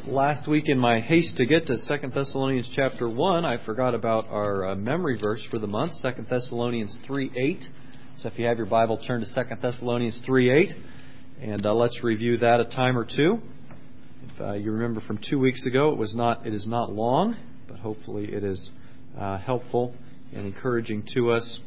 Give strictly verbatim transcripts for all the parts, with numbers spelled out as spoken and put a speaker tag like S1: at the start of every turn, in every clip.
S1: Last week in my haste to get to Second Thessalonians chapter one, I forgot about our uh, memory verse for the month, Second Thessalonians three eight. So if you have your Bible, turn to Second Thessalonians three eight, and uh, let's review that a time or two. If uh, you remember from two weeks ago, it was not. It is not long, but hopefully it is uh, helpful and encouraging to us.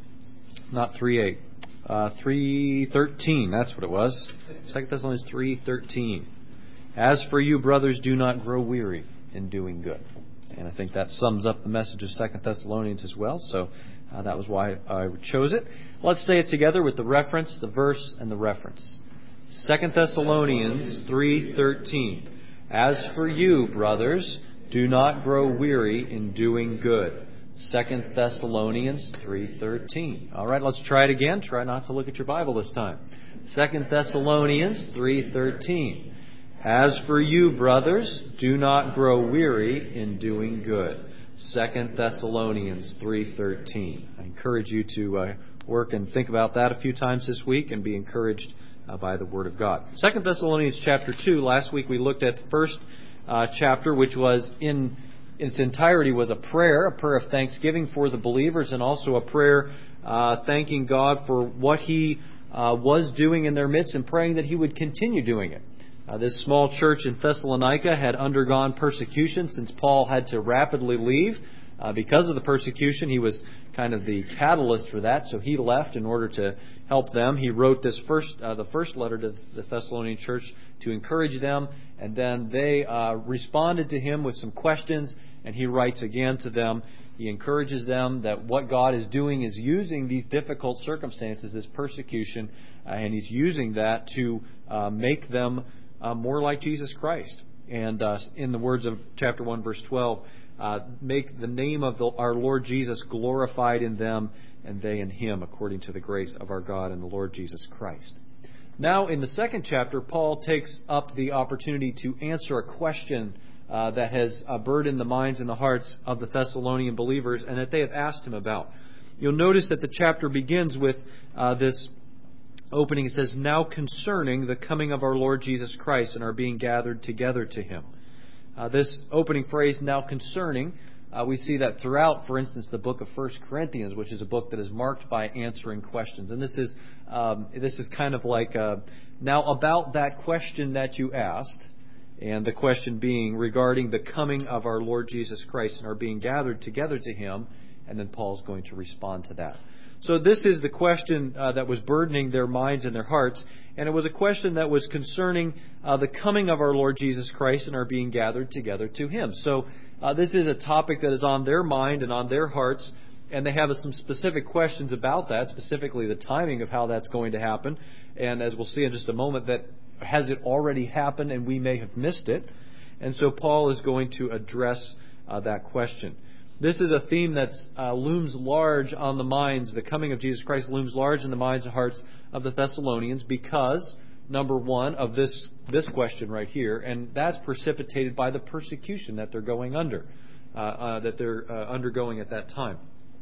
S1: Not three eight, uh, three thirteen. That's what it was. Second Thessalonians three thirteen. As for you, brothers, do not grow weary in doing good. And I think that sums up the message of Second Thessalonians as well. So uh, that was why I chose it. Let's say it together with the reference, the verse, and the reference. Second Thessalonians three thirteen. As for you, brothers, do not grow weary in doing good. Second Thessalonians three thirteen. All right, let's try it again. Try not to look at your Bible this time. Second Thessalonians three thirteen. As for you, brothers, do not grow weary in doing good. Second Thessalonians three thirteen. I encourage you to uh, work and think about that a few times this week and be encouraged uh, by the Word of God. Second Thessalonians chapter two. Last week we looked at the first uh, chapter, which was in its entirety was a prayer, a prayer of thanksgiving for the believers, and also a prayer uh, thanking God for what He uh, was doing in their midst and praying that He would continue doing it. Uh, this small church in Thessalonica had undergone persecution since Paul had to rapidly leave. Uh, because of the persecution, he was kind of the catalyst for that, so he left in order to help them. He wrote this first, uh, the first letter to the Thessalonian church to encourage them, and then they uh, responded to him with some questions, and he writes again to them. He encourages them that what God is doing is using these difficult circumstances, this persecution, uh, and He's using that to uh, make them Uh, more like Jesus Christ. And uh, in the words of chapter one, verse twelve, uh, make the name of the, our Lord Jesus glorified in them and they in Him, according to the grace of our God and the Lord Jesus Christ. Now, in the second chapter, Paul takes up the opportunity to answer a question uh, that has uh, burdened the minds and the hearts of the Thessalonian believers and that they have asked him about. You'll notice that the chapter begins with uh, this opening. It says, now concerning the coming of our Lord Jesus Christ and our being gathered together to Him. Uh, this opening phrase, now concerning, uh, we see that throughout, for instance, the book of First Corinthians, which is a book that is marked by answering questions. And this is um, this is kind of like, uh, now about that question that you asked, and the question being regarding the coming of our Lord Jesus Christ and our being gathered together to Him, and then Paul's going to respond to that. So this is the question uh, that was burdening their minds and their hearts, and it was a question that was concerning uh, the coming of our Lord Jesus Christ and our being gathered together to Him. So uh, this is a topic that is on their mind and on their hearts, and they have some specific questions about that, specifically the timing of how that's going to happen. And as we'll see in just a moment, that has it already happened and we may have missed it? And so Paul is going to address uh, that question. This is a theme that uh, looms large on the minds, the coming of Jesus Christ looms large in the minds and hearts of the Thessalonians because, number one, of this this question right here, and that's precipitated by the persecution that they're going under, uh, uh, that they're uh, undergoing at that time.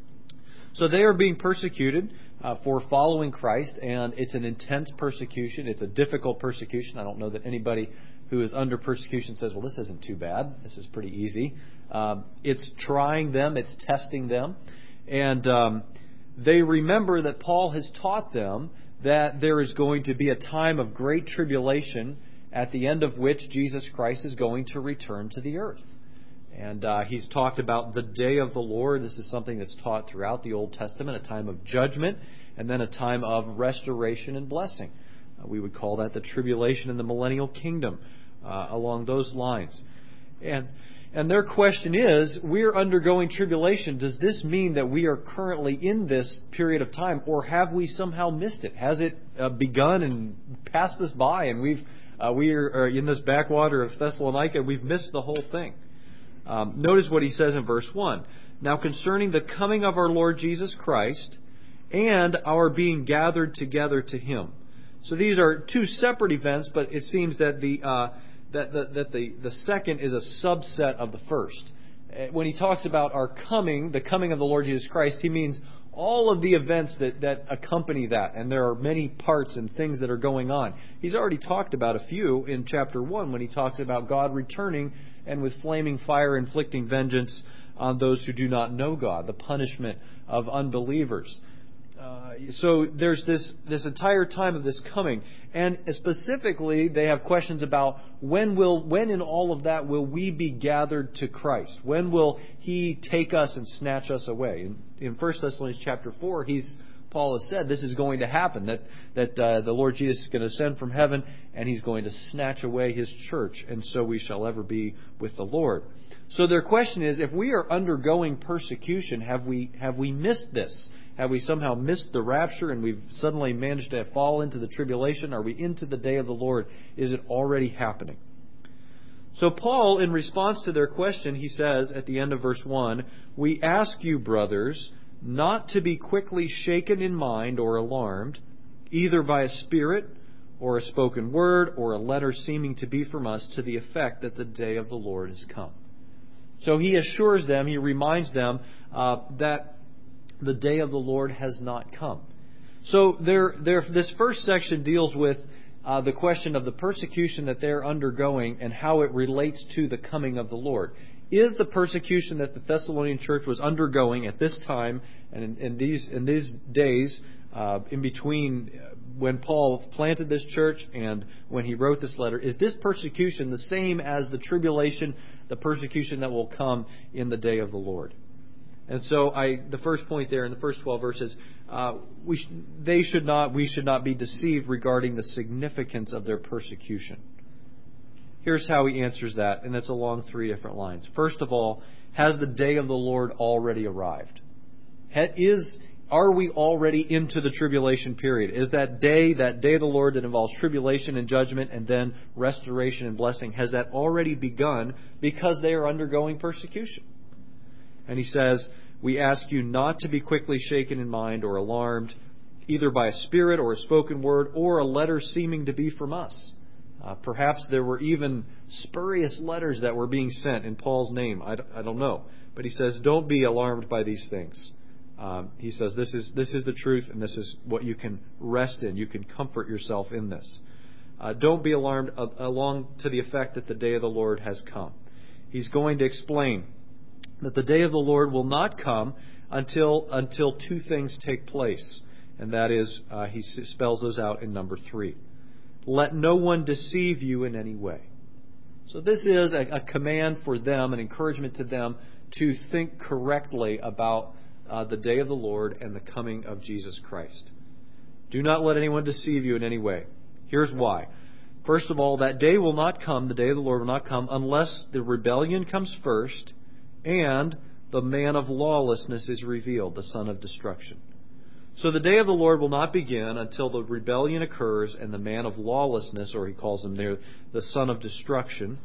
S1: So they are being persecuted uh, for following Christ, and it's an intense persecution. It's a difficult persecution. I don't know that anybody who is under persecution says, well, this isn't too bad. This is pretty easy. Um, it's trying them. It's testing them. And um, they remember that Paul has taught them that there is going to be a time of great tribulation at the end of which Jesus Christ is going to return to the earth. And uh, he's talked about the day of the Lord. This is something that's taught throughout the Old Testament, a time of judgment and then a time of restoration and blessing. Uh, we would call that the tribulation in the millennial kingdom, uh, along those lines. And and their question is, we're undergoing tribulation. Does this mean that we are currently in this period of time, or have we somehow missed it? Has it uh, begun and passed us by, and we've uh, we are, are in this backwater of Thessalonica, and we've missed the whole thing? Um, notice what he says in verse one. Now concerning the coming of our Lord Jesus Christ and our being gathered together to Him. So these are two separate events, but it seems that the uh, that, that, that the, the second is a subset of the first. When he talks about our coming, the coming of the Lord Jesus Christ, he means all of the events that, that accompany that. And there are many parts and things that are going on. He's already talked about a few in chapter one when he talks about God returning and with flaming fire inflicting vengeance on those who do not know God, the punishment of unbelievers. Uh, so there's this, this entire time of this coming. And specifically, they have questions about when will, when in all of that will we be gathered to Christ? When will He take us and snatch us away? In, in First Thessalonians chapter four, he's, Paul has said this is going to happen, that, that uh, the Lord Jesus is going to ascend from heaven and He's going to snatch away His church, and so we shall ever be with the Lord. So their question is, if we are undergoing persecution, have we, have we missed this? Have we somehow missed the rapture and we've suddenly managed to fall into the tribulation? Are we into the day of the Lord? Is it already happening? So Paul, in response to their question, he says at the end of verse one, "We ask you, brothers, not to be quickly shaken in mind or alarmed, either by a spirit or a spoken word or a letter seeming to be from us, to the effect that the day of the Lord is come." So he assures them, he reminds them uh, that the day of the Lord has not come. So there, there, this first section deals with uh, the question of the persecution that they're undergoing and how it relates to the coming of the Lord. Is the persecution that the Thessalonian church was undergoing at this time and in, in these in these days, uh, in between when Paul planted this church and when he wrote this letter, is this persecution the same as the tribulation, the persecution that will come in the day of the Lord? And so, I, the first point there in the first twelve verses, uh, we sh- they should not, we should not be deceived regarding the significance of their persecution. Here's how he answers that, and it's along three different lines. First of all, has the day of the Lord already arrived? Is are we already into the tribulation period? Is that day, that day of the Lord that involves tribulation and judgment and then restoration and blessing, has that already begun because they are undergoing persecution? And he says, "We ask you not to be quickly shaken in mind or alarmed, either by a spirit or a spoken word or a letter seeming to be from us." Uh, perhaps there were even spurious letters that were being sent in Paul's name. I, I don't know. But he says, don't be alarmed by these things. Um, he says, this is this is the truth, and this is what you can rest in. You can comfort yourself in this. Uh, don't be alarmed uh, along to the effect that the day of the Lord has come. He's going to explain that the day of the Lord will not come until until two things take place. And that is, uh, he spells those out in number three. Let no one deceive you in any way. So this is a, a command for them, an encouragement to them to think correctly about uh, the day of the Lord and the coming of Jesus Christ. Do not let anyone deceive you in any way. Here's why. First of all, that day will not come, the day of the Lord will not come, unless the rebellion comes first and the man of lawlessness is revealed, the son of destruction. So the day of the Lord will not begin until the rebellion occurs and the man of lawlessness, or he calls him there, the son of destruction,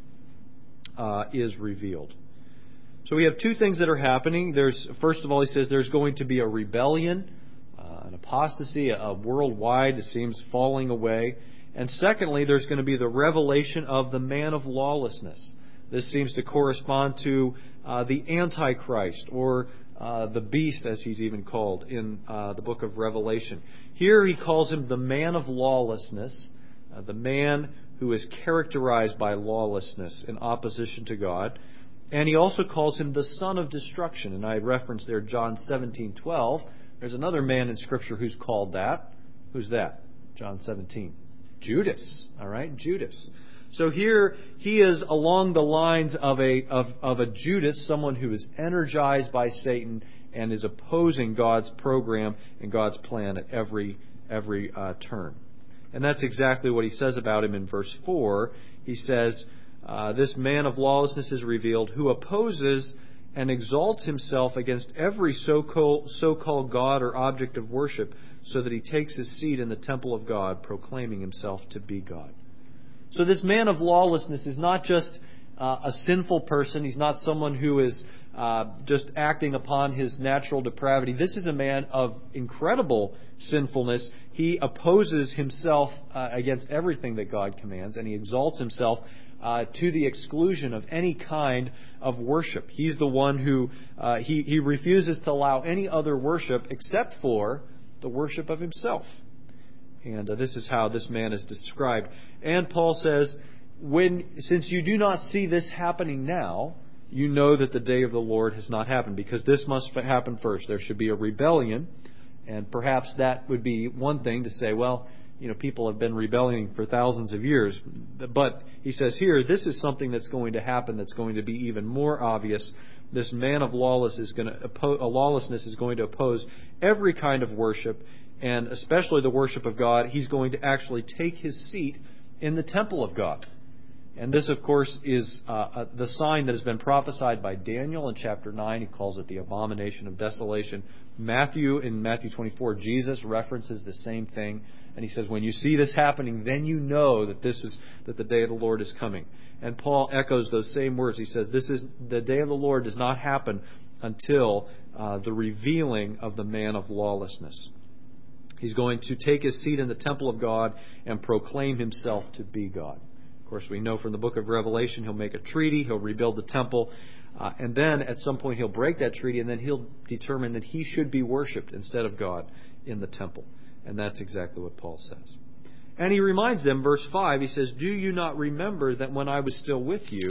S1: uh, is revealed. So we have two things that are happening. There's, first of all, he says there's going to be a rebellion, uh, an apostasy, a, a worldwide, it seems, falling away. And secondly, there's going to be the revelation of the man of lawlessness. This seems to correspond to uh, the Antichrist, or uh, the beast, as he's even called in uh, the book of Revelation. Here he calls him the man of lawlessness, uh, the man who is characterized by lawlessness in opposition to God. And he also calls him the son of destruction. And I referenced there John seventeen twelve. There's another man in Scripture who's called that. Who's that? John seventeen. Judas. All right, Judas. So here he is along the lines of a of, of a Judas, someone who is energized by Satan and is opposing God's program and God's plan at every every uh, turn. And that's exactly what he says about him in verse four. He says, uh, this man of lawlessness is revealed, who opposes and exalts himself against every so-called, so-called God or object of worship, so that he takes his seat in the temple of God, proclaiming himself to be God. So this man of lawlessness is not just uh, a sinful person. He's not someone who is uh, just acting upon his natural depravity. This is a man of incredible sinfulness. He opposes himself uh, against everything that God commands, and he exalts himself uh, to the exclusion of any kind of worship. He's the one who uh, he, he refuses to allow any other worship except for the worship of himself. And uh, this is how this man is described. And Paul says, when since you do not see this happening now, you know that the day of the Lord has not happened, because this must happen first. There should be a rebellion, and perhaps that would be one thing to say, well, you know, people have been rebelling for thousands of years. But he says here, this is something that's going to happen that's going to be even more obvious. This man of lawless is going to oppose, uh, lawlessness is going to oppose every kind of worship, and especially the worship of God. He's going to actually take his seat in the temple of God. And this, of course, is uh, uh, the sign that has been prophesied by Daniel in chapter nine. He calls it the abomination of desolation. Matthew, in Matthew twenty-four, Jesus references the same thing. And he says, when you see this happening, then you know that this is that the day of the Lord is coming. And Paul echoes those same words. He says, this is the day of the Lord does not happen until uh, the revealing of the man of lawlessness. He's going to take his seat in the temple of God and proclaim himself to be God. Of course, we know from the book of Revelation, he'll make a treaty, he'll rebuild the temple, uh, and then at some point he'll break that treaty, and then he'll determine that he should be worshipped instead of God in the temple. And that's exactly what Paul says. And he reminds them, verse five, he says, do you not remember that when I was still with you,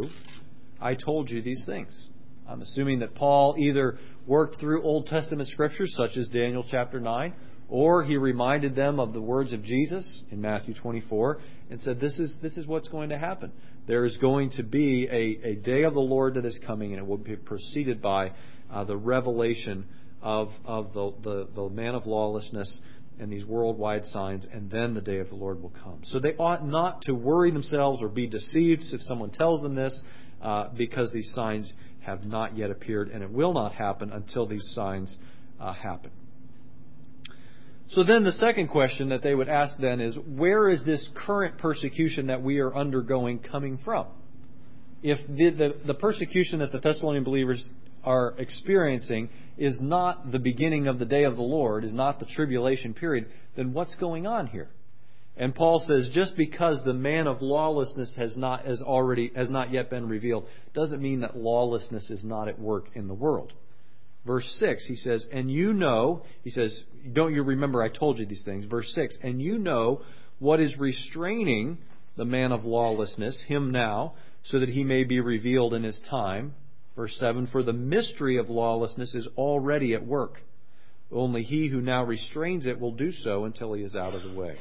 S1: I told you these things? I'm assuming that Paul either worked through Old Testament scriptures, such as Daniel chapter nine, or he reminded them of the words of Jesus in Matthew twenty-four and said, this is this is what's going to happen. There is going to be a, a day of the Lord that is coming, and it will be preceded by uh, the revelation of, of the, the, the man of lawlessness and these worldwide signs, and then the day of the Lord will come. So they ought not to worry themselves or be deceived if someone tells them this, uh, because these signs have not yet appeared, and it will not happen until these signs uh, happen. So then the second question that they would ask then is, where is this current persecution that we are undergoing coming from? If the, the, the persecution that the Thessalonian believers are experiencing is not the beginning of the day of the Lord, is not the tribulation period, then what's going on here? And Paul says, just because the man of lawlessness has not has already has not yet been revealed, doesn't mean that lawlessness is not at work in the world. Verse six, he says, and you know, he says, don't you remember I told you these things? Verse six, and you know what is restraining the man of lawlessness, him now, so that he may be revealed in his time. Verse seven, for the mystery of lawlessness is already at work. Only he who now restrains it will do so until he is out of the way.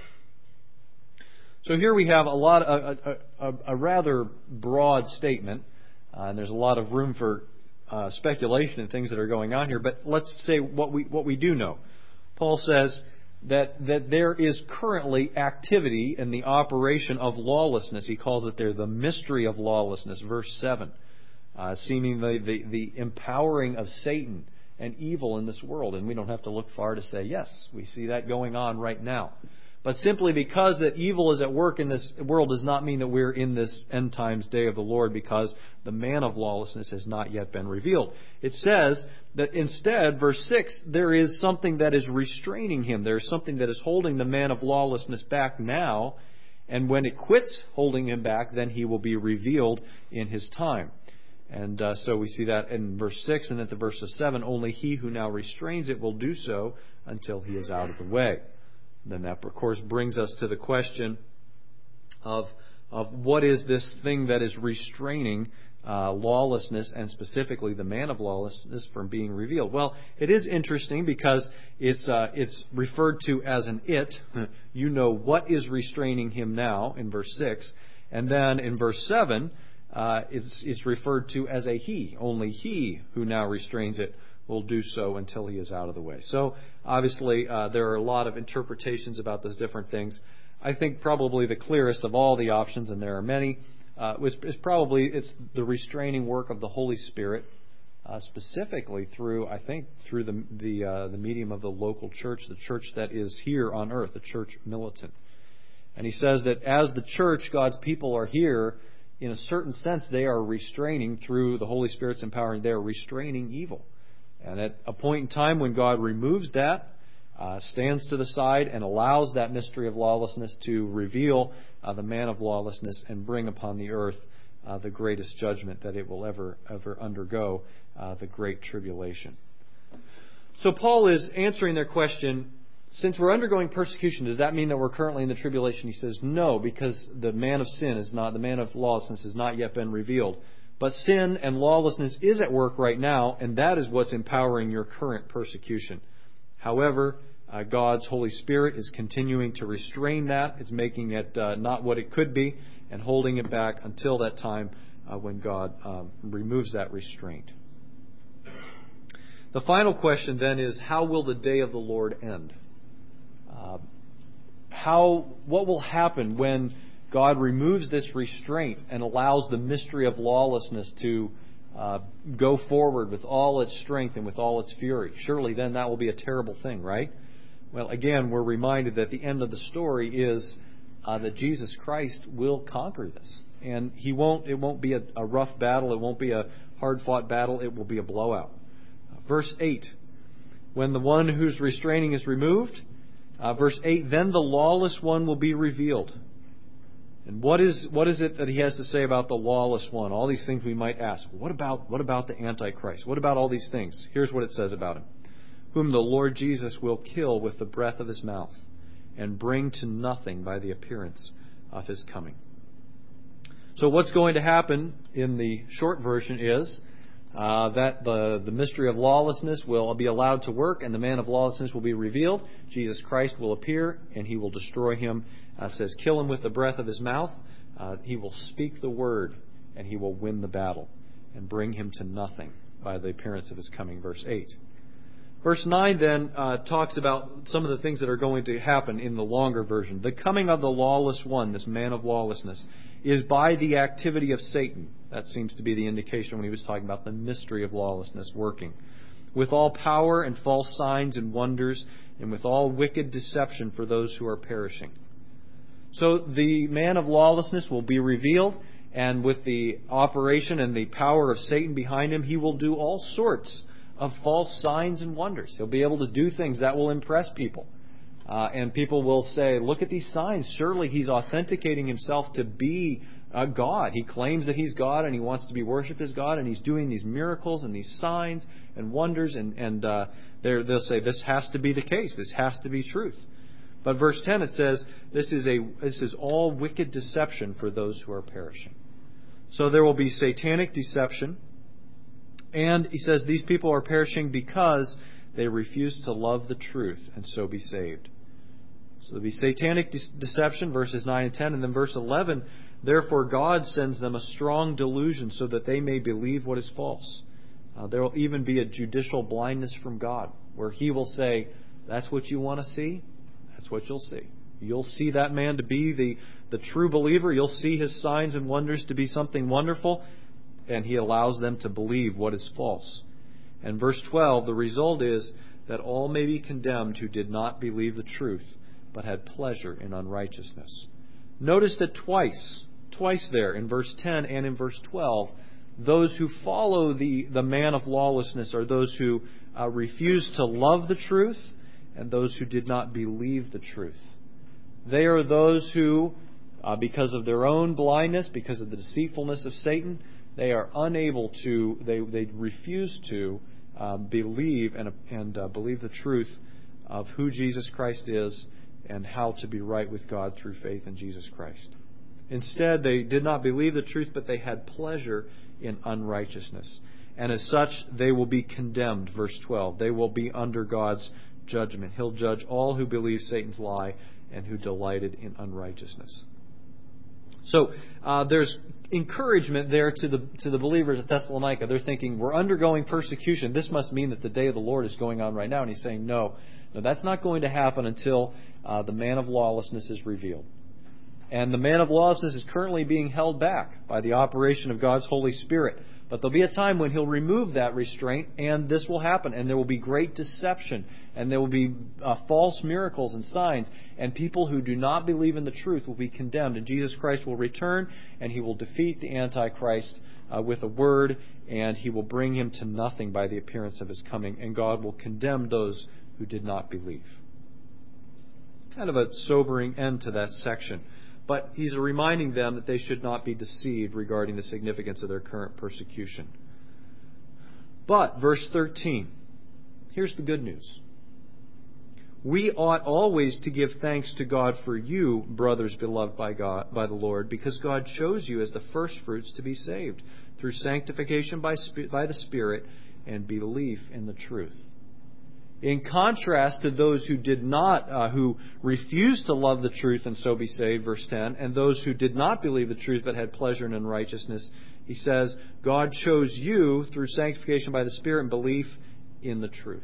S1: So here we have a lot, a, a, a, a rather broad statement, uh, and there's a lot of room for Uh, speculation and things that are going on here, but let's say what we what we do know. Paul says that that there is currently activity in the operation of lawlessness. He calls it there the mystery of lawlessness, verse seven, uh, seemingly the, the empowering of Satan and evil in this world. And we don't have to look far to say, yes, we see that going on right now. But simply because that evil is at work in this world does not mean that we're in this end times day of the Lord, because the man of lawlessness has not yet been revealed. It says that instead, verse six, there is something that is restraining him. There is something that is holding the man of lawlessness back now. And when it quits holding him back, then he will be revealed in his time. And uh, so we see that in verse six, and at the verse of seven, only he who now restrains it will do so until he is out of the way. Then that, of course, brings us to the question of of what is this thing that is restraining uh, lawlessness, and specifically the man of lawlessness, from being revealed. Well, it is interesting because it's uh, it's referred to as an it. You know what is restraining him now in verse six, and then in verse seven, uh, it's it's referred to as a he. Only he who now restrains it will do so until he is out of the way. So obviously uh, there are a lot of interpretations about those different things. I think probably the clearest of all the options, and there are many, uh, is, is probably it's the restraining work of the Holy Spirit, uh, specifically through, I think, through the the, uh, the medium of the local church, the church that is here on earth, the church militant. And he says that as the church, God's people are here, in a certain sense, they are restraining through the Holy Spirit's empowering. They are restraining evil. And at a point in time when God removes that, uh, stands to the side and allows that mystery of lawlessness to reveal uh, the man of lawlessness and bring upon the earth uh, the greatest judgment that it will ever, ever undergo, uh, the Great Tribulation. So Paul is answering their question, since we're undergoing persecution, does that mean that we're currently in the tribulation? He says, no, because the man of sin is not, the man of lawlessness has not yet been revealed. But sin and lawlessness is at work right now, and that is what's empowering your current persecution. However, uh, God's Holy Spirit is continuing to restrain that. It's making it uh, not what it could be and holding it back until that time uh, when God um, removes that restraint. The final question then is, how will the day of the Lord end? Uh, how, what will happen when God removes this restraint and allows the mystery of lawlessness to uh, go forward with all its strength and with all its fury? Surely then that will be a terrible thing, right? Well, again, we're reminded that the end of the story is uh, that Jesus Christ will conquer this. And he won't. It won't be a, a rough battle. It won't be a hard-fought battle. It will be a blowout. Uh, verse eight, when the one who's restraining is removed, Uh, verse eight, then the lawless one will be revealed. And what is what is it that he has to say about the lawless one? All these things we might ask. What about what about the Antichrist? What about all these things? Here's what it says about him. Whom the Lord Jesus will kill with the breath of his mouth and bring to nothing by the appearance of his coming. So what's going to happen in the short version is Uh, that the, the mystery of lawlessness will be allowed to work, and the man of lawlessness will be revealed. Jesus Christ will appear, and he will destroy him. Uh, says, kill him with the breath of his mouth. Uh, he will speak the word, and he will win the battle, and bring him to nothing by the appearance of his coming. Verse eight. Verse nine then uh, talks about some of the things that are going to happen in the longer version. The coming of the lawless one, this man of lawlessness, is by the activity of Satan. That seems to be the indication when he was talking about the mystery of lawlessness working. With all power and false signs and wonders, and with all wicked deception for those who are perishing. So the man of lawlessness will be revealed, and with the operation and the power of Satan behind him, he will do all sorts of false signs and wonders. He'll be able to do things that will impress people. Uh, and people will say, look at these signs. Surely he's authenticating himself to be uh, God. He claims that he's God and he wants to be worshipped as God. And he's doing these miracles and these signs and wonders. And, and uh, they'll say, this has to be the case. This has to be truth. But verse ten, it says, this is, a, this is all wicked deception for those who are perishing. So there will be satanic deception. And he says these people are perishing because they refuse to love the truth and so be saved. So there'll be satanic de- deception, verses nine and ten. And then verse eleven, therefore God sends them a strong delusion so that they may believe what is false. Uh, there will even be a judicial blindness from God where he will say, that's what you want to see? That's what you'll see. You'll see that man to be the, the true believer. You'll see his signs and wonders to be something wonderful. And he allows them to believe what is false. And verse twelve, the result is that all may be condemned who did not believe the truth, but had pleasure in unrighteousness. Notice that twice, twice there in verse ten and in verse twelve, those who follow the, the man of lawlessness are those who uh, refuse to love the truth and those who did not believe the truth. They are those who, uh, because of their own blindness, because of the deceitfulness of Satan, they are unable to, they, they refuse to uh, believe and, and uh, believe the truth of who Jesus Christ is and how to be right with God through faith in Jesus Christ. Instead, they did not believe the truth, but they had pleasure in unrighteousness. And as such, they will be condemned, verse twelve. They will be under God's judgment. He'll judge all who believe Satan's lie and who delighted in unrighteousness. So uh, there's encouragement there to the to the believers at Thessalonica. They're thinking, we're undergoing persecution. This must mean that the day of the Lord is going on right now. And he's saying, no, no, that's not going to happen until uh, the man of lawlessness is revealed. And the man of lawlessness is currently being held back by the operation of God's Holy Spirit. But there'll be a time when He'll remove that restraint, and this will happen. And there will be great deception, and there will be uh, false miracles and signs. And people who do not believe in the truth will be condemned. And Jesus Christ will return, and He will defeat the Antichrist uh, with a word, and He will bring him to nothing by the appearance of His coming. And God will condemn those who did not believe. Kind of a sobering end to that section. But he's reminding them that they should not be deceived regarding the significance of their current persecution. But, verse thirteen, here's the good news. We ought always to give thanks to God for you, brothers beloved by God, by the Lord, because God chose you as the firstfruits to be saved through sanctification by, by the Spirit and belief in the truth. In contrast to those who did not, uh, who refused to love the truth and so be saved, verse ten, and those who did not believe the truth but had pleasure in unrighteousness, he says, God chose you through sanctification by the Spirit and belief in the truth.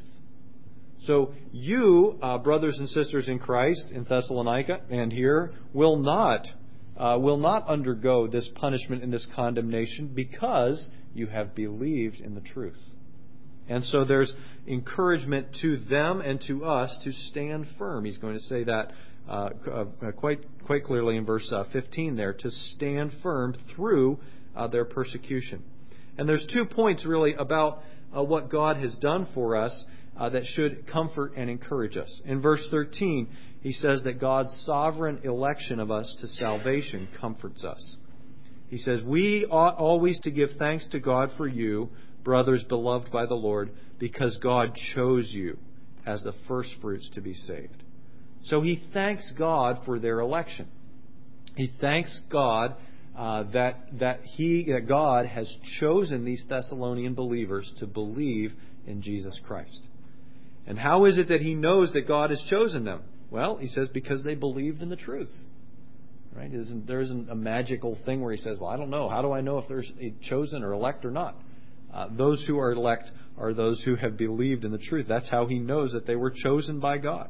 S1: So you, uh, brothers and sisters in Christ in Thessalonica and here, will not uh, will not undergo this punishment and this condemnation because you have believed in the truth. And so there's encouragement to them and to us to stand firm. He's going to say that uh, uh, quite quite clearly in verse uh, fifteen there, to stand firm through uh, their persecution. And there's two points really about uh, what God has done for us uh, that should comfort and encourage us. In verse thirteen, he says that God's sovereign election of us to salvation comforts us. He says, we ought always to give thanks to God for you, brothers beloved by the Lord, because God chose you as the firstfruits to be saved. So he thanks God for their election. He thanks God uh, that that he that God has chosen these Thessalonian believers to believe in Jesus Christ. And how is it that he knows that God has chosen them? Well, he says because they believed in the truth. Right? It isn't, there isn't a magical thing where he says, well, I don't know. How do I know if they're chosen or elect or not? Uh, those who are elect are those who have believed in the truth. That's how he knows that they were chosen by God.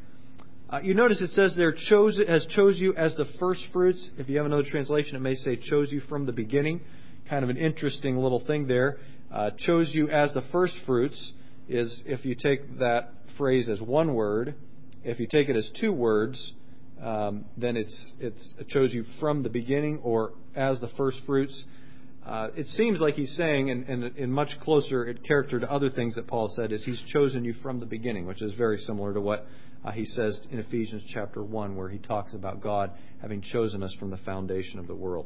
S1: Uh, you notice it says there, chose, has chose you as the first fruits. If you have another translation, it may say chose you from the beginning. Kind of an interesting little thing there. Uh, chose you as the first fruits is if you take that phrase as one word. If you take it as two words, um, then it's it's it chose you from the beginning or as the first fruits. Uh, it seems like he's saying, and, and in much closer character to other things that Paul said, is he's chosen you from the beginning, which is very similar to what uh, he says in Ephesians chapter one, where he talks about God having chosen us from the foundation of the world.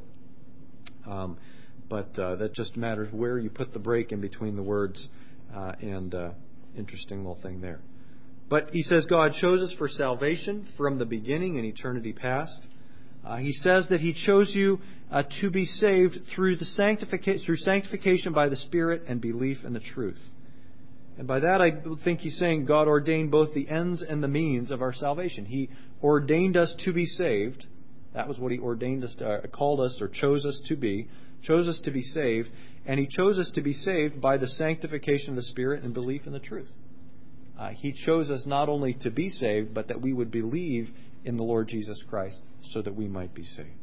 S1: Um, but uh, that just matters where you put the break in between the words, uh, and uh, interesting little thing there. But he says God chose us for salvation from the beginning in eternity past. Uh, he says that he chose you uh, to be saved through the sanctification, through sanctification by the Spirit and belief in the truth. And by that, I think he's saying God ordained both the ends and the means of our salvation. He ordained us to be saved. That was what he ordained us to, uh, called us or chose us to be. Chose us to be saved. And he chose us to be saved by the sanctification of the Spirit and belief in the truth. Uh, he chose us not only to be saved, but that we would believe in the Lord Jesus Christ so that we might be saved.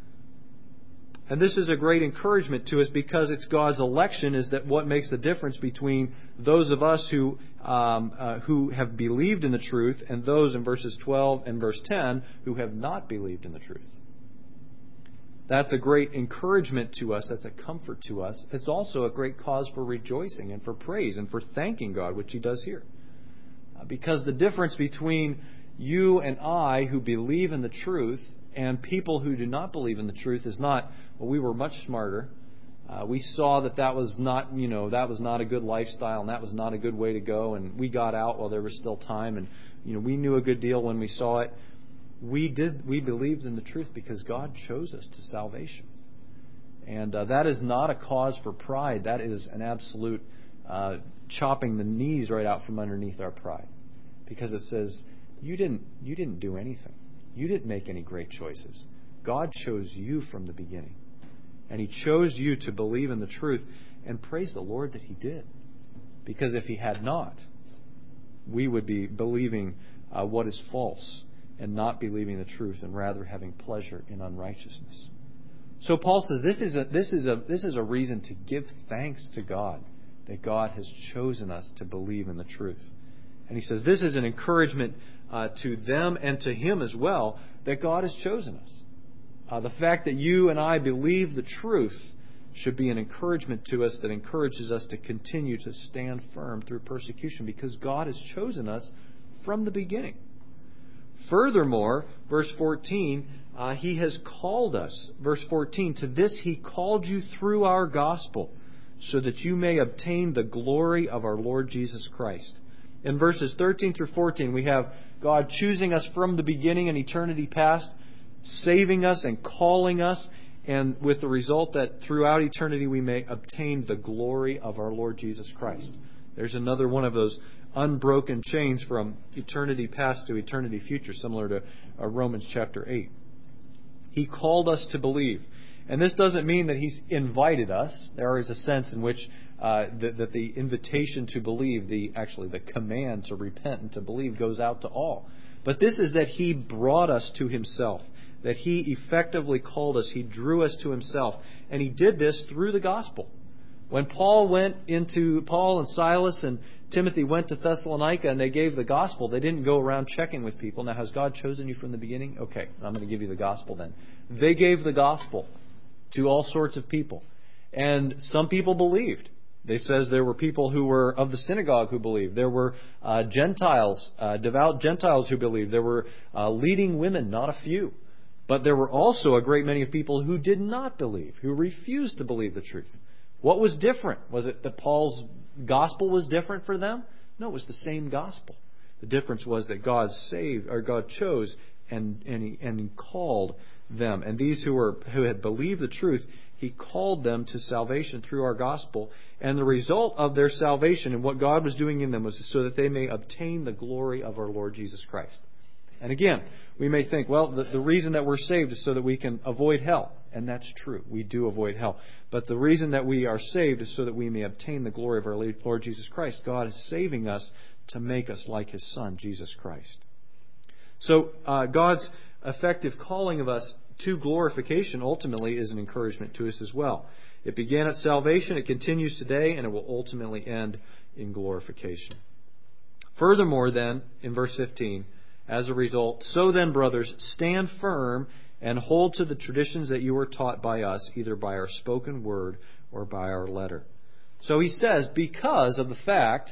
S1: And this is a great encouragement to us because it's God's election is that what makes the difference between those of us who um, uh, who have believed in the truth and those in verses twelve and verse ten who have not believed in the truth. That's a great encouragement to us. That's a comfort to us. It's also a great cause for rejoicing and for praise and for thanking God, which he does here. Uh, because the difference between you and I who believe in the truth and people who do not believe in the truth is not, well, we were much smarter. Uh, we saw that that was not, you know, that was not a good lifestyle and that was not a good way to go. And we got out while there was still time. And, you know, we knew a good deal when we saw it. We did, we believed in the truth because God chose us to salvation. And uh, that is not a cause for pride. That is an absolute uh, chopping the knees right out from underneath our pride. Because it says, you didn't, you didn't do anything. You didn't make any great choices. God chose you from the beginning. And he chose you to believe in the truth. And praise the Lord that he did. Because if he had not, we would be believing uh, what is false and not believing the truth and rather having pleasure in unrighteousness. So Paul says this is a, this is a, this is a reason to give thanks to God that God has chosen us to believe in the truth. And he says this is an encouragement uh, to them and to him as well that God has chosen us. Uh, the fact that you and I believe the truth should be an encouragement to us that encourages us to continue to stand firm through persecution because God has chosen us from the beginning. Furthermore, verse fourteen uh, He has called us, verse fourteen, to this He called you through our gospel, so that you may obtain the glory of our Lord Jesus Christ. In verses thirteen through fourteen, we have God choosing us from the beginning in eternity past, saving us and calling us, and with the result that throughout eternity we may obtain the glory of our Lord Jesus Christ. There's another one of those unbroken chains from eternity past to eternity future, similar to uh, Romans chapter eight. He called us to believe. And this doesn't mean that He's invited us. There is a sense in which uh, that, that the invitation to believe, the actually the command to repent and to believe goes out to all. But this is that He brought us to Himself, that He effectively called us. He drew us to Himself. And He did this through the gospel. When Paul went into, Paul and Silas and Timothy went to Thessalonica and they gave the gospel, they didn't go around checking with people. Now, has God chosen you from the beginning? Okay, I'm going to give you the gospel then. They gave the gospel to all sorts of people. And some people believed. They says there were people who were of the synagogue who believed. There were uh, Gentiles, uh, devout Gentiles who believed. There were uh, leading women, not a few. But there were also a great many of people who did not believe, who refused to believe the truth. What was different? Was it that Paul's gospel was different for them? No, it was the same gospel. The difference was that God saved, or God chose and and he, and he called them. And these who were who had believed the truth, He called them to salvation through our gospel. And the result of their salvation and what God was doing in them was so that they may obtain the glory of our Lord Jesus Christ. And again, we may think, well, the, the reason that we're saved is so that we can avoid hell. And that's true. We do avoid hell. But the reason that we are saved is so that we may obtain the glory of our Lord Jesus Christ. God is saving us to make us like His Son, Jesus Christ. So uh, God's effective calling of us to glorification ultimately is an encouragement to us as well. It began at salvation, it continues today, and it will ultimately end in glorification. Furthermore, then, in verse fifteen, as a result, so then, brothers, stand firm and hold to the traditions that you were taught by us, either by our spoken word or by our letter. So he says, because of the fact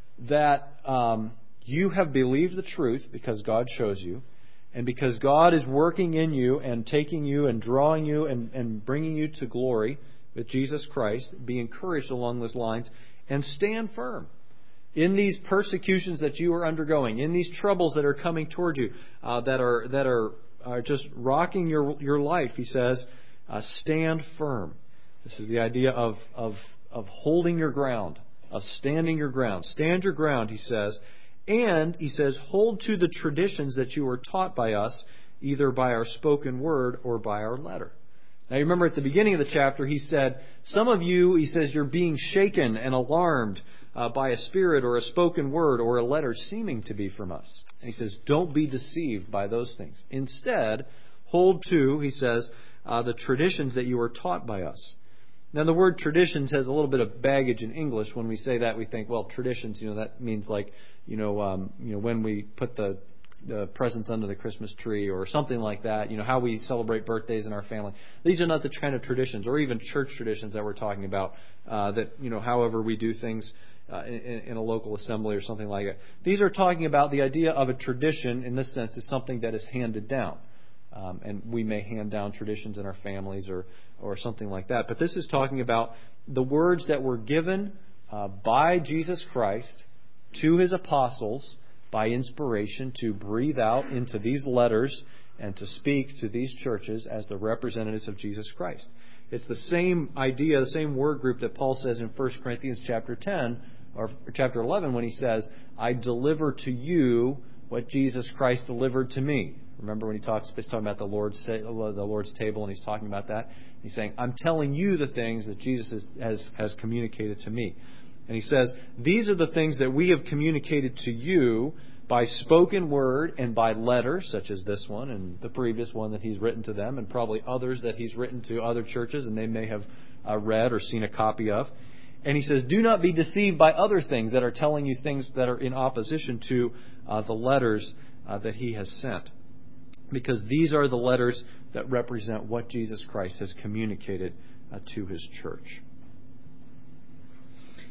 S1: that um, you have believed the truth, because God chose you, and because God is working in you and taking you and drawing you and, and bringing you to glory with Jesus Christ, be encouraged along those lines and stand firm in these persecutions that you are undergoing, in these troubles that are coming toward you, uh, that are that are, are just rocking your your life. He says, uh, stand firm. This is the idea of of of holding your ground, of standing your ground. Stand your ground, he says. And, he says, hold to the traditions that you were taught by us, either by our spoken word or by our letter. Now, you remember at the beginning of the chapter, he said, some of you, he says, you're being shaken and alarmed uh, by a spirit or a spoken word or a letter seeming to be from us. And he says, don't be deceived by those things. Instead, hold to, he says, uh, the traditions that you were taught by us. Now, the word traditions has a little bit of baggage in English. When we say that, we think, well, traditions, you know, that means like, you know, um, you know, when we put the, the presents under the Christmas tree or something like that, you know, how we celebrate birthdays in our family. These are not the kind of traditions or even church traditions that we're talking about, uh, that, you know, however we do things uh, in, in a local assembly or something like that. These are talking about the idea of a tradition, in this sense, is something that is handed down. Um, and we may hand down traditions in our families or, or something like that. But this is talking about the words that were given uh, by Jesus Christ to His apostles by inspiration to breathe out into these letters and to speak to these churches as the representatives of Jesus Christ. It's the same idea, the same word group that Paul says in First Corinthians chapter ten or chapter eleven when he says, I deliver to you what Jesus Christ delivered to me. Remember when he talks, he's talking about the Lord's the Lord's table, and he's talking about that. He's saying, I'm telling you the things that Jesus has, has, has communicated to me. And he says, these are the things that we have communicated to you by spoken word and by letter, such as this one and the previous one that he's written to them, and probably others that he's written to other churches and they may have uh, read or seen a copy of. And he says, do not be deceived by other things that are telling you things that are in opposition to uh, the letters uh, that he has sent. Because these are the letters that represent what Jesus Christ has communicated uh, to His church.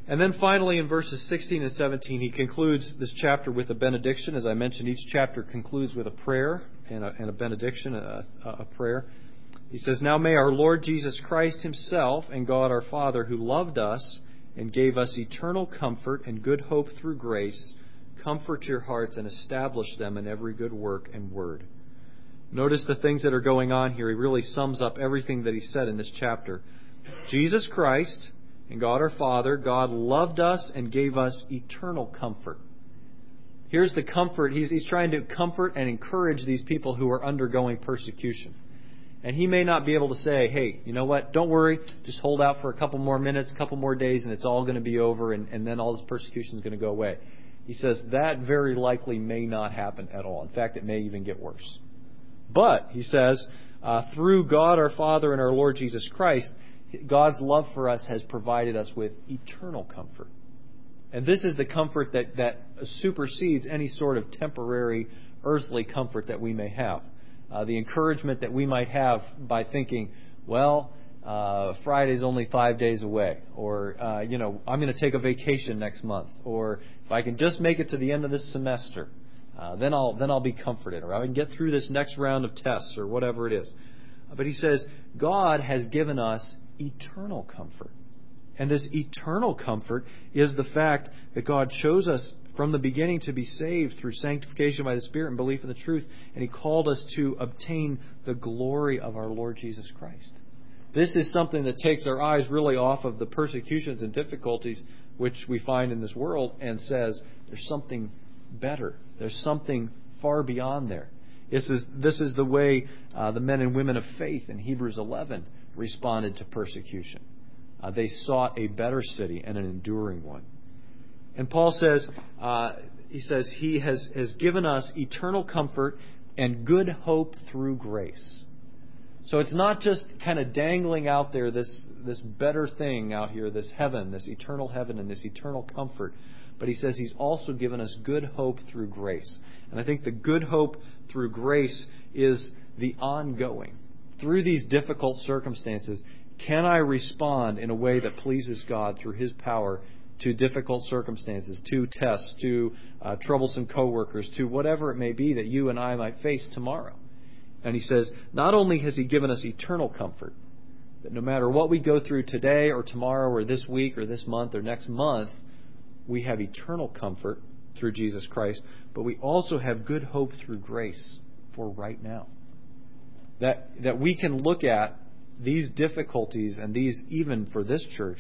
S1: And then finally in verses sixteen and seventeen, he concludes this chapter with a benediction. As I mentioned, each chapter concludes with a prayer and a, and a benediction, a, a prayer. He says, "Now may our Lord Jesus Christ himself and God our Father, who loved us and gave us eternal comfort and good hope through grace, comfort your hearts and establish them in every good work and word." Notice the things that are going on here. He really sums up everything that he said in this chapter. Jesus Christ and God our Father, God loved us and gave us eternal comfort. Here's the comfort. He's, he's trying to comfort and encourage these people who are undergoing persecution. And he may not be able to say, hey, you know what, don't worry, just hold out for a couple more minutes, a couple more days, and it's all going to be over, and, and then all this persecution is going to go away. He says that very likely may not happen at all. In fact, it may even get worse. But, he says, uh, through God our Father and our Lord Jesus Christ, God's love for us has provided us with eternal comfort. And this is the comfort that, that supersedes any sort of temporary earthly comfort that we may have. Uh, the encouragement that we might have by thinking, well, uh, Friday's only five days away, or, uh, you know, I'm going to take a vacation next month, or if I can just make it to the end of this semester, uh, then I'll then I'll be comforted, or I can get through this next round of tests, or whatever it is. But he says, God has given us eternal comfort. And this eternal comfort is the fact that God chose us from the beginning to be saved through sanctification by the Spirit and belief in the truth. And He called us to obtain the glory of our Lord Jesus Christ. This is something that takes our eyes really off of the persecutions and difficulties which we find in this world and says there's something better. There's something far beyond there. This is, this is the way uh, the men and women of faith in Hebrews eleven responded to persecution. Uh, they sought a better city and an enduring one. And Paul says, uh, he says, He has, has given us eternal comfort and good hope through grace. So it's not just kind of dangling out there this, this better thing out here, this heaven, this eternal heaven and this eternal comfort. But he says He's also given us good hope through grace. And I think the good hope through grace is the ongoing. Through these difficult circumstances, can I respond in a way that pleases God through His power to difficult circumstances, to tests, to uh, troublesome coworkers, to whatever it may be that you and I might face tomorrow? And he says, not only has He given us eternal comfort, that no matter what we go through today or tomorrow or this week or this month or next month, we have eternal comfort through Jesus Christ, but we also have good hope through grace for right now. That, that we can look at these difficulties and these, even for this church,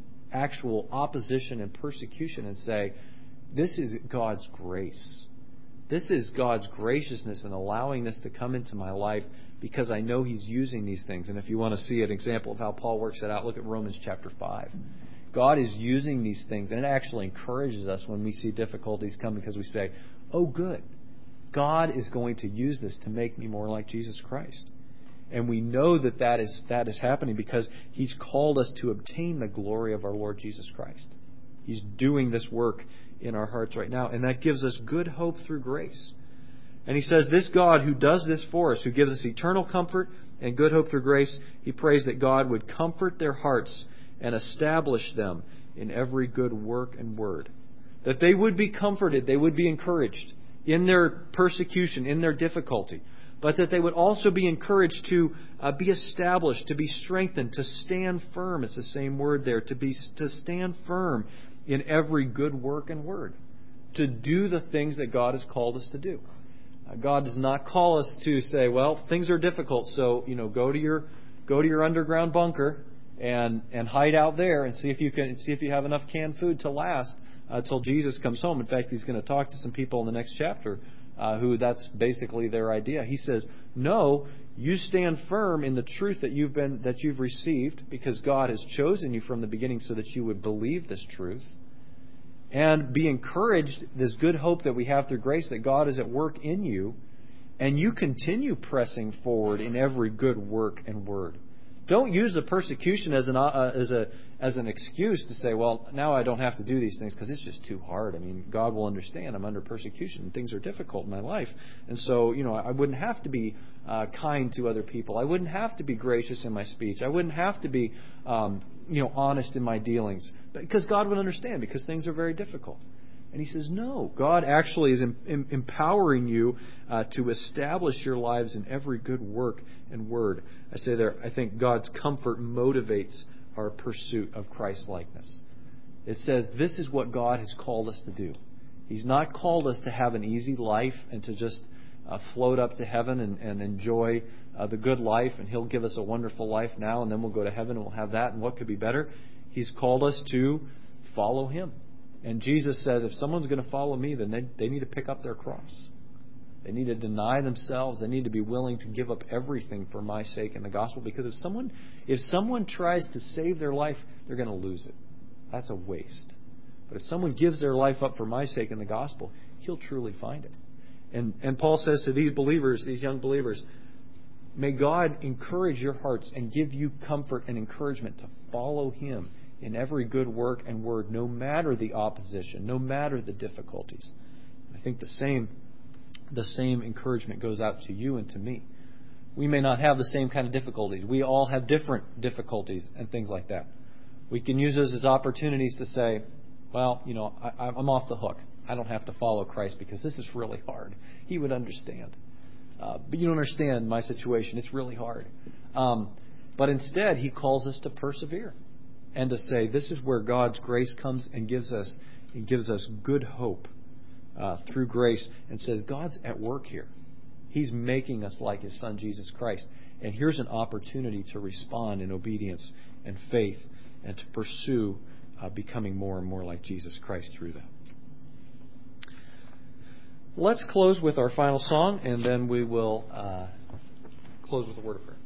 S1: actual opposition and persecution and say, this is God's grace. This is God's graciousness in allowing this to come into my life because I know He's using these things. And if you want to see an example of how Paul works that out, look at Romans chapter five. God is using these things, and it actually encourages us when we see difficulties come because we say, oh good, God is going to use this to make me more like Jesus Christ. And we know that that is, that is happening because He's called us to obtain the glory of our Lord Jesus Christ. He's doing this work in our hearts right now, and that gives us good hope through grace. And he says this God who does this for us, who gives us eternal comfort and good hope through grace, he prays that God would comfort their hearts and establish them in every good work and word. That they would be comforted, they would be encouraged in their persecution, in their difficulty. But that they would also be encouraged to uh, be established, to be strengthened, to stand firm. It's the same word there. To be to stand firm in every good work and word. To do the things that God has called us to do. Uh, God does not call us to say, well, things are difficult, so you know, go to your go to your underground bunker and and hide out there and see if you can see if you have enough canned food to last uh, till Jesus comes home. In fact, He's going to talk to some people in the next chapter. Uh, who that's basically their idea. He says, no, you stand firm in the truth that you've been that you've received because God has chosen you from the beginning so that you would believe this truth. And be encouraged, this good hope that we have through grace, that God is at work in you, and you continue pressing forward in every good work and word. Don't use the persecution as an uh, as a as an excuse to say, well, now I don't have to do these things because it's just too hard. I mean, God will understand. I'm under persecution and things are difficult in my life. And so, you know, I wouldn't have to be uh, kind to other people. I wouldn't have to be gracious in my speech. I wouldn't have to be, um, you know, honest in my dealings because God would understand because things are very difficult. And he says, no, God actually is em- em- empowering you uh, to establish your lives in every good work and word. I say there, I think God's comfort motivates our pursuit of Christ-likeness. It says this is what God has called us to do. He's not called us to have an easy life and to just uh, float up to heaven and, and enjoy uh, the good life, and He'll give us a wonderful life now, and then we'll go to heaven and we'll have that, and what could be better? He's called us to follow Him. And Jesus says if someone's going to follow me, then they, they need to pick up their cross. They need to deny themselves. They need to be willing to give up everything for my sake in the gospel. Because if someone if someone tries to save their life, they're going to lose it. That's a waste. But if someone gives their life up for my sake in the gospel, he'll truly find it. And and Paul says to these believers, these young believers, may God encourage your hearts and give you comfort and encouragement to follow Him in every good work and word, no matter the opposition, no matter the difficulties. I think the same the same encouragement goes out to you and to me. We may not have the same kind of difficulties. We all have different difficulties and things like that. We can use those as opportunities to say, well, you know, I, I'm off the hook. I don't have to follow Christ because this is really hard. He would understand. Uh, but you don't understand my situation. It's really hard. Um, but instead, He calls us to persevere and to say, this is where God's grace comes and gives us, He gives us good hope. Uh, through grace, and says God's at work here. He's making us like His Son Jesus Christ. And here's an opportunity to respond in obedience and faith and to pursue uh, becoming more and more like Jesus Christ through that. Let's close with our final song, and then we will uh, close with a word of prayer.